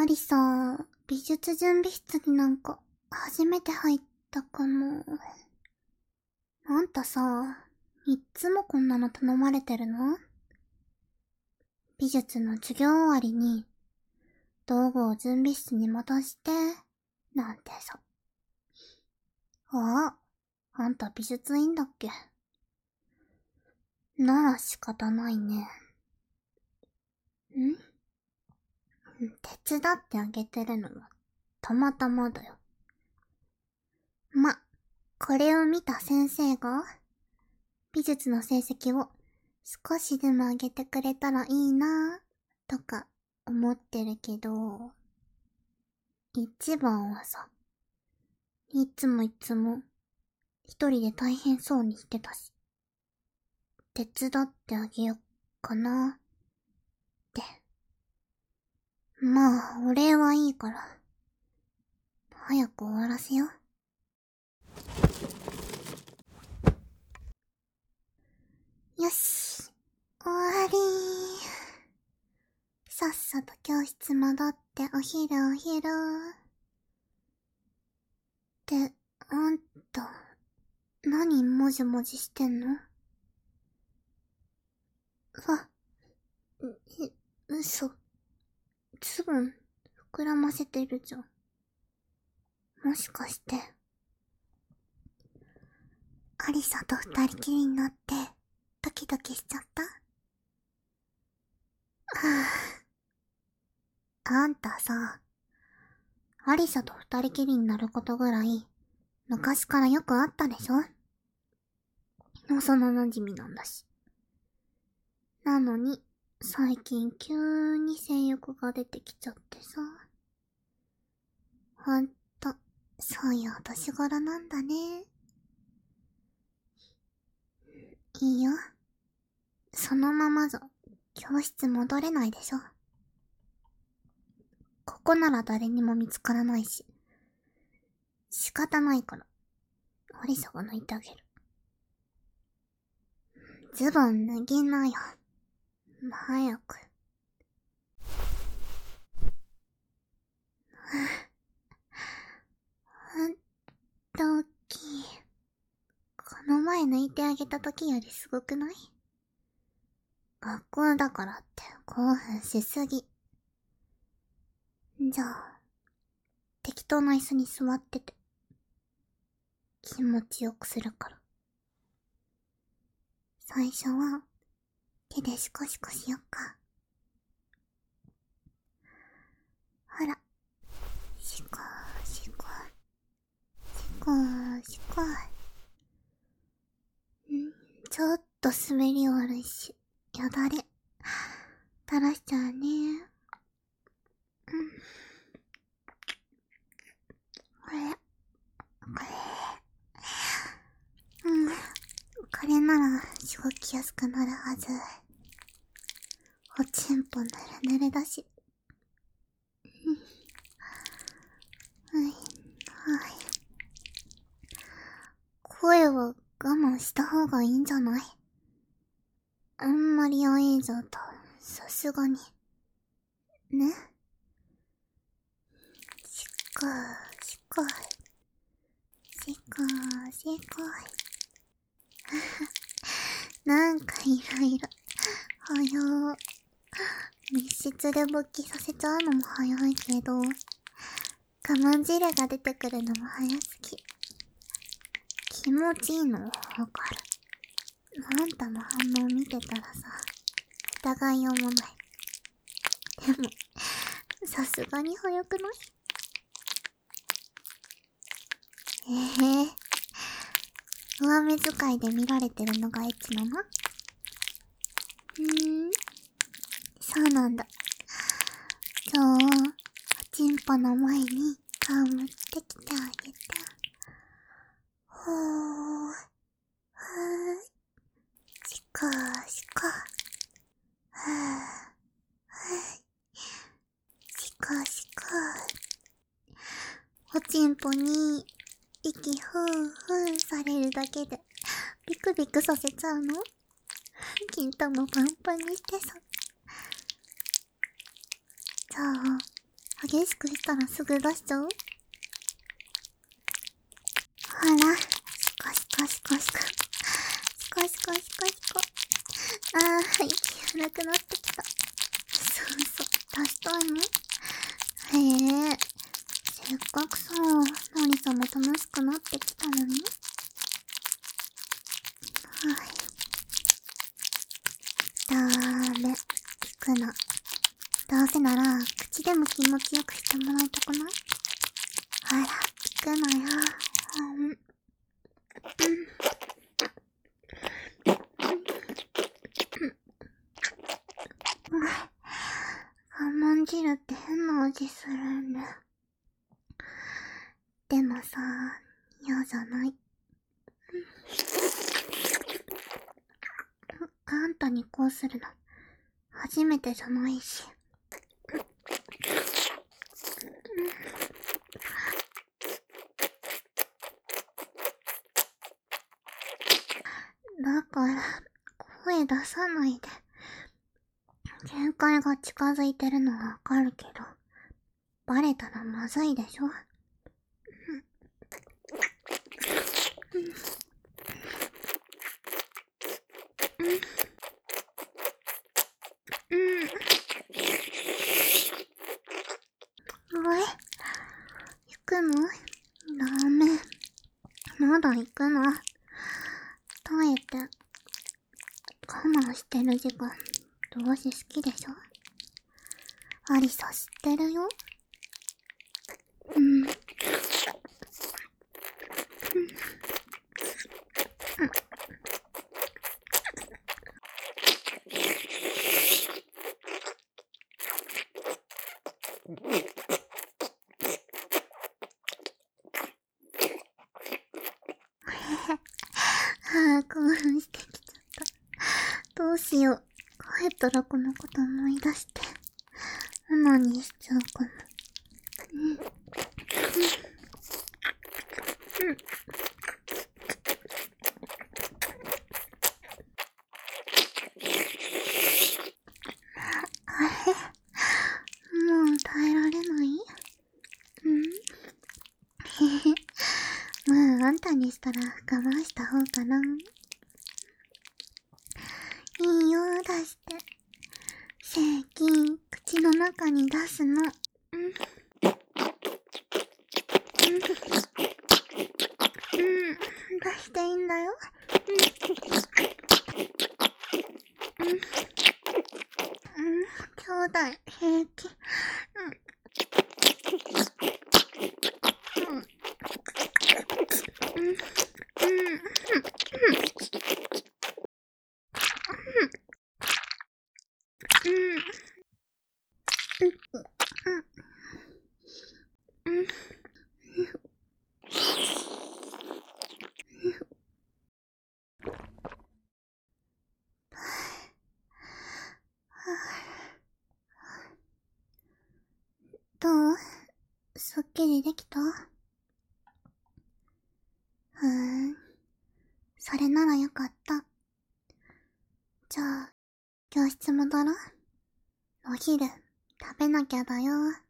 アリサ、美術準備室になんか初めて入ったかも。あんたさ、いっつもこんなの頼まれてるの？美術の授業終わりに道具を準備室に戻して、なんてさ。あんた美術院だっけ？なら仕方ないね。手伝ってあげてるのはたまたまだよ。これを見た先生が美術の成績を少しでも上げてくれたらいいなぁとか思ってるけど、一番はさ、いつも一人で大変そうにしてたし、手伝ってあげよっかなって。まあ、お礼はいいから、早く終わらせよ。よし、終わりー。さっさと教室戻ってお昼。ってあんた、何もじもじしてんの？嘘。ズボン、膨らませてるじゃん。もしかして、アリサと二人きりになって、ドキドキしちゃった？あんたさ、アリサと二人きりになることぐらい、昔からよくあったでしょ？幼馴染なんだし。なのに、最近急に性欲が出てきちゃってさ。ほんと、そういうお年頃なんだね。いいよ。そのままじゃ、教室戻れないでしょ。ここなら誰にも見つからないし。仕方ないから、アリサが抜いてあげる。ズボン脱ぎなよ。早く。ドキ。この前抜いてあげた時よりすごくない？学校だからって興奮しすぎ。じゃあ、適当な椅子に座ってて。気持ちよくするから。最初は、手でシコシコしよっか。ほら。シコシコ。シコシコ。ちょっと滑り悪いし、よだれ、垂らしちゃうね。これなら、しごきやすくなるはず。おちんぽぬるぬるだし。声は我慢した方がいいんじゃない？あんまり会えじゃと、さすがに。ね？しこしこ。しこしこ。なんかいろいろ、早。密室で勃起させちゃうのも早いけど、我慢汁が出てくるのも早すぎ。気持ちいいのわかる。あんたの反応見てたらさ、疑いようもない。でも、さすがに早くない？上目遣いで見られてるのがエッチなの？そうなんだ。じゃあ、おちんぽの前に顔持ってきてあげて。ほー。しこしこ。しこしこ。おちんぽに、息ふんふんされるだけで、ビクビクさせちゃうの？金玉パンパンにしてさ。じゃあ、 激しくしたらすぐ出しちゃう？ほら、シコシコシコシコ。シコシコシコシコ。あー、息荒くなってきた。そうそう、出したいの？へえ、せっかくさ、のりさも楽しくなってきたのに。はい。ダメ、引くの。どうせなら、口でも気持ちよくしてもらいたくない？ほら、引くのよ。我慢汁って変な味するんだ。でもさ、嫌じゃない。あんたにこうするの、初めてじゃないし。だから、声出さないで。限界が近づいてるのはわかるけど、バレたらまずいでしょ。行くの？ダメ。まだ行くの？耐えて。我慢してる時間、どうせ好きでしょ？アリサ知ってるよ。興奮してきちゃった。どうしよう。帰ったらこのこと思い出して、オナニーしちゃうかも。あれ？もう耐えられない？へへ。まあ、あんたにしたら我慢した方かな。いいよ、出して。正規、口の中に出すの。出していいんだよ。兄弟、平気。どう？すっきりできた？それならよかった。じゃあ、教室戻ろう。お昼、食べなきゃだよ。